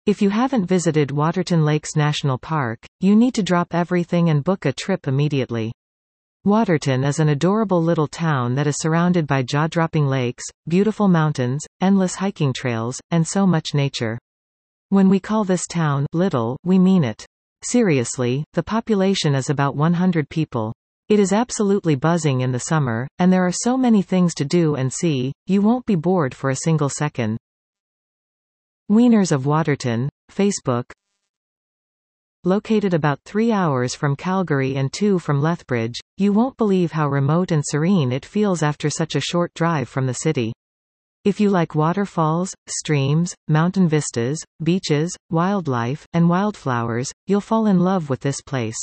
If you haven't visited Waterton Lakes National Park, you need to drop everything and book a trip immediately. Waterton is an adorable little town that is surrounded by jaw-dropping lakes, beautiful mountains, endless hiking trails, and so much nature. When we call this town little, we mean it. Seriously, the population is about 100 people. It is absolutely buzzing in the summer, and there are so many things to do and see, you won't be bored for a single second. Wieners of Waterton, Facebook. Located about 3 hours from Calgary and 2 from Lethbridge, you won't believe how remote and serene it feels after such a short drive from the city. If you like waterfalls, streams, mountain vistas, beaches, wildlife, and wildflowers, you'll fall in love with this place.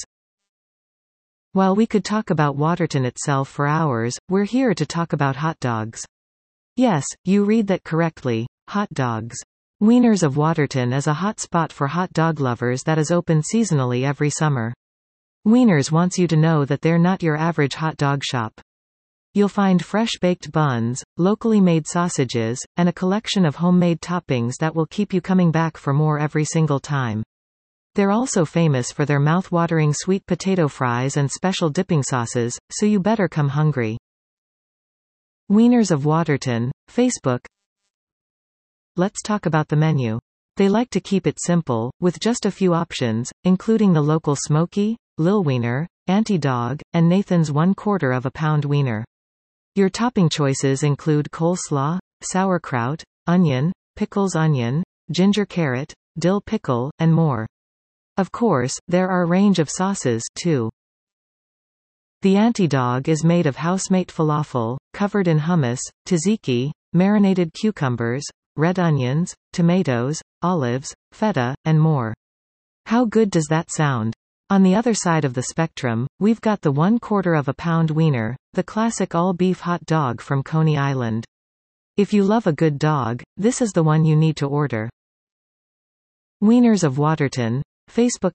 While we could talk about Waterton itself for hours, we're here to talk about hot dogs. Yes, you read that correctly, hot dogs. Wieners of Waterton is a hot spot for hot dog lovers that is open seasonally every summer. Wieners wants you to know that they're not your average hot dog shop. You'll find fresh-baked buns, locally made sausages, and a collection of homemade toppings that will keep you coming back for more every single time. They're also famous for their mouth-watering sweet potato fries and special dipping sauces, so you better come hungry. Wieners of Waterton, Facebook. Let's talk about the menu. They like to keep it simple, with just a few options, including the local Smoky, Lil Wiener, Anti-Dog, and Nathan's 1/4 pound wiener. Your topping choices include coleslaw, sauerkraut, onion, pickles onion, ginger carrot, dill pickle, and more. Of course, there are a range of sauces, too. The Anti-Dog is made of housemade falafel, covered in hummus, tzatziki, marinated cucumbers, red onions, tomatoes, olives, feta, and more. How good does that sound? On the other side of the spectrum, we've got the 1/4 pound wiener, the classic all-beef hot dog from Coney Island. If you love a good dog, this is the one you need to order. Wieners of Waterton, Facebook.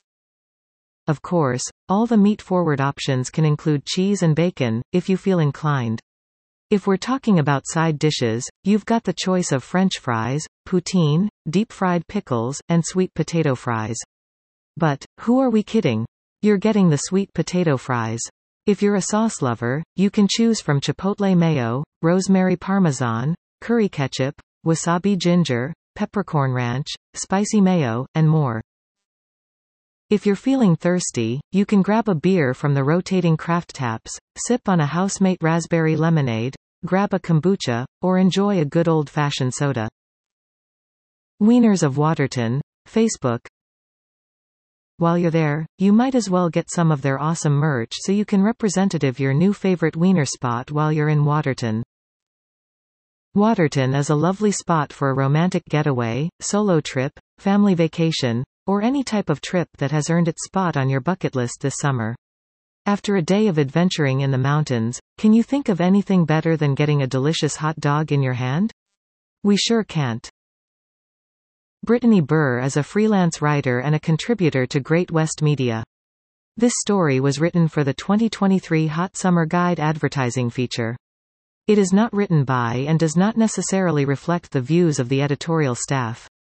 Of course, all the meat-forward options can include cheese and bacon, if you feel inclined. If we're talking about side dishes, you've got the choice of French fries, poutine, deep-fried pickles, and sweet potato fries. But, who are we kidding? You're getting the sweet potato fries. If you're a sauce lover, you can choose from chipotle mayo, rosemary parmesan, curry ketchup, wasabi ginger, peppercorn ranch, spicy mayo, and more. If you're feeling thirsty, you can grab a beer from the rotating craft taps, sip on a housemate raspberry lemonade, grab a kombucha, or enjoy a good old-fashioned soda. Wieners of Waterton, Facebook. While you're there, you might as well get some of their awesome merch so you can representative your new favorite wiener spot while you're in Waterton. Waterton is a lovely spot for a romantic getaway, solo trip, family vacation, or any type of trip that has earned its spot on your bucket list this summer. After a day of adventuring in the mountains, can you think of anything better than getting a delicious hot dog in your hand? We sure can't. Brittany Burr is a freelance writer and a contributor to Great West Media. This story was written for the 2023 Hot Summer Guide advertising feature. It is not written by and does not necessarily reflect the views of the editorial staff.